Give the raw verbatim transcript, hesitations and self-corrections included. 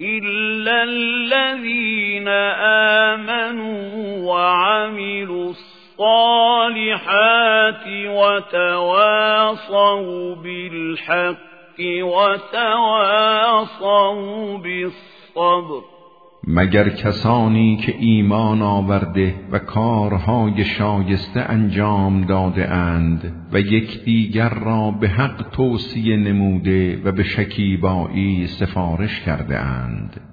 إلا الذين آمنوا وعملوا الصالحات وتواصوا بالحق وتواصوا بالصبر. مگر کسانی که ایمان آورده و کارهای شایسته انجام داده اند و یکدیگر را به حق توصیه نموده و به شکیبایی سفارش کرده اند.